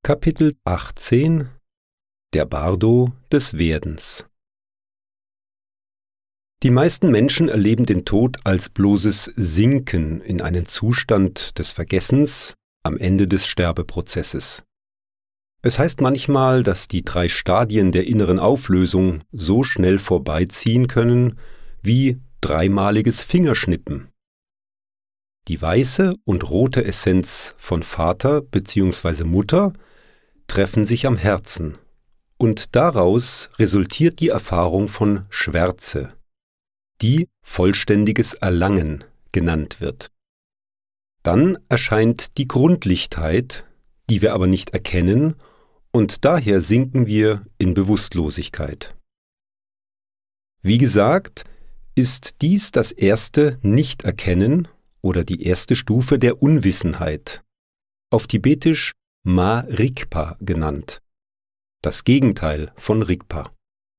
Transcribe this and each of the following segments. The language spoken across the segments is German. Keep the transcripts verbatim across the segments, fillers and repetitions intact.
Kapitel achtzehn Der Bardo des Werdens. Die meisten Menschen erleben den Tod als bloßes Sinken in einen Zustand des Vergessens am Ende des Sterbeprozesses. Es heißt manchmal, dass die drei Stadien der inneren Auflösung so schnell vorbeiziehen können wie dreimaliges Fingerschnippen. Die weiße und rote Essenz von Vater bzw. Mutter treffen sich am Herzen, und daraus resultiert die Erfahrung von Schwärze, die vollständiges Erlangen genannt wird. Dann erscheint die Grundlichtheit, die wir aber nicht erkennen, und daher sinken wir in Bewusstlosigkeit. Wie gesagt, ist dies das erste Nichterkennen oder die erste Stufe der Unwissenheit, auf Tibetisch Ma Rigpa genannt, das Gegenteil von Rigpa.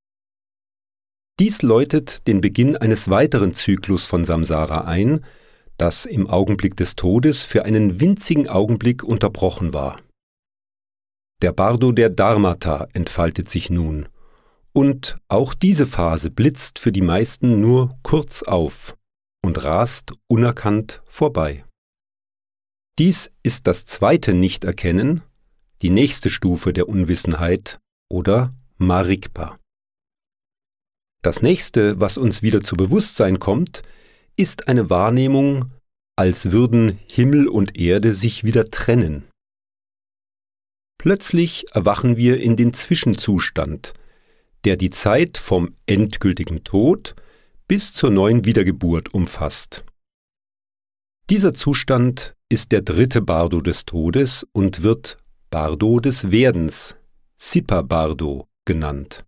Dies läutet den Beginn eines weiteren Zyklus von Samsara ein, das im Augenblick des Todes für einen winzigen Augenblick unterbrochen war. Der Bardo der Dharmata entfaltet sich nun, und auch diese Phase blitzt für die meisten nur kurz auf und rast unerkannt vorbei. Dies ist das zweite Nichterkennen, die nächste Stufe der Unwissenheit oder Marikpa. Das nächste, was uns wieder zu Bewusstsein kommt, ist eine Wahrnehmung, als würden Himmel und Erde sich wieder trennen. Plötzlich erwachen wir in den Zwischenzustand, der die Zeit vom endgültigen Tod bis zur neuen Wiedergeburt umfasst. Dieser Zustand ist der dritte Bardo des Todes und wird Bardo des Werdens, Sipa Bardo, genannt.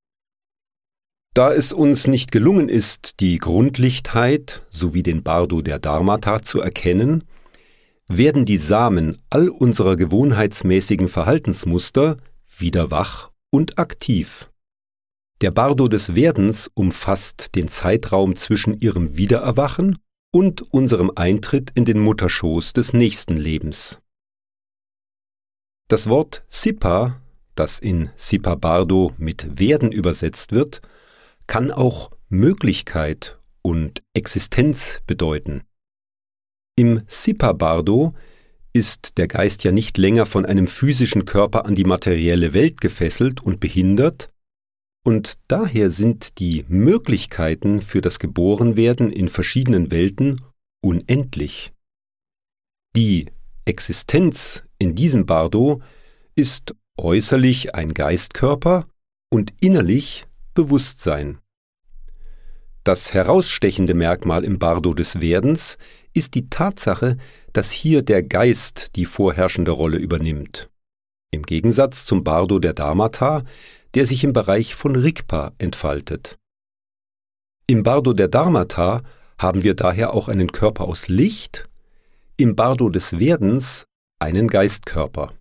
Da es uns nicht gelungen ist, die Grundlichtheit sowie den Bardo der Dharmata zu erkennen, werden die Samen all unserer gewohnheitsmäßigen Verhaltensmuster wieder wach und aktiv. Der Bardo des Werdens umfasst den Zeitraum zwischen ihrem Wiedererwachen und unserem Eintritt in den Mutterschoß des nächsten Lebens. Das Wort Sipa, das in Sipa Bardo mit Werden übersetzt wird, kann auch Möglichkeit und Existenz bedeuten. Im Sipa Bardo ist der Geist ja nicht länger von einem physischen Körper an die materielle Welt gefesselt und behindert, und daher sind die Möglichkeiten für das Geborenwerden in verschiedenen Welten unendlich. Die Existenz in diesem Bardo ist äußerlich ein Geistkörper und innerlich Bewusstsein. Das herausstechende Merkmal im Bardo des Werdens ist die Tatsache, dass hier der Geist die vorherrschende Rolle übernimmt, im Gegensatz zum Bardo der Dharmata, der sich im Bereich von Rigpa entfaltet. Im Bardo der Dharmata haben wir daher auch einen Körper aus Licht, im Bardo des Werdens einen Geistkörper.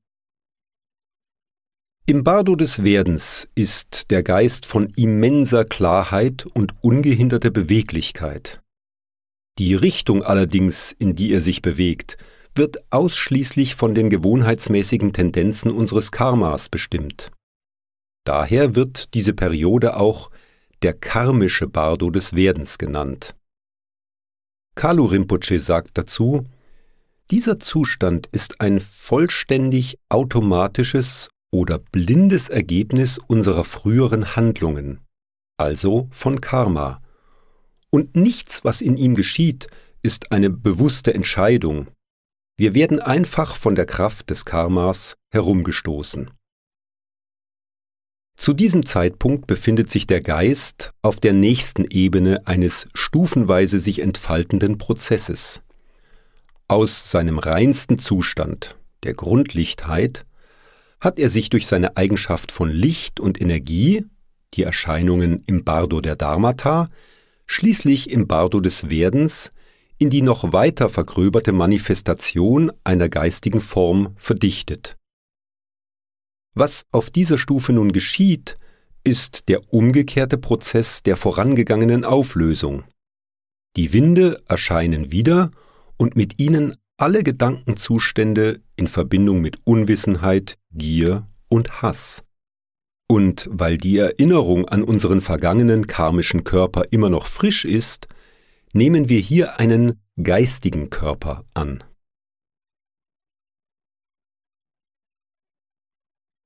Im Bardo des Werdens ist der Geist von immenser Klarheit und ungehinderter Beweglichkeit. Die Richtung allerdings, in die er sich bewegt, wird ausschließlich von den gewohnheitsmäßigen Tendenzen unseres Karmas bestimmt. Daher wird diese Periode auch der karmische Bardo des Werdens genannt. Kalu Rinpoche sagt dazu: Dieser Zustand ist ein vollständig automatisches oder blindes Ergebnis unserer früheren Handlungen, also von Karma, und nichts, was in ihm geschieht, ist eine bewusste Entscheidung. Wir werden einfach von der Kraft des Karmas herumgestoßen. Zu diesem Zeitpunkt befindet sich der Geist auf der nächsten Ebene eines stufenweise sich entfaltenden Prozesses. Aus seinem reinsten Zustand, der Grundlichtheit, hat er sich durch seine Eigenschaft von Licht und Energie, die Erscheinungen im Bardo der Dharmata, schließlich im Bardo des Werdens, in die noch weiter vergröberte Manifestation einer geistigen Form verdichtet. Was auf dieser Stufe nun geschieht, ist der umgekehrte Prozess der vorangegangenen Auflösung. Die Winde erscheinen wieder und mit ihnen alle Gedankenzustände in Verbindung mit Unwissenheit, Gier und Hass. Und weil die Erinnerung an unseren vergangenen karmischen Körper immer noch frisch ist, nehmen wir hier einen geistigen Körper an.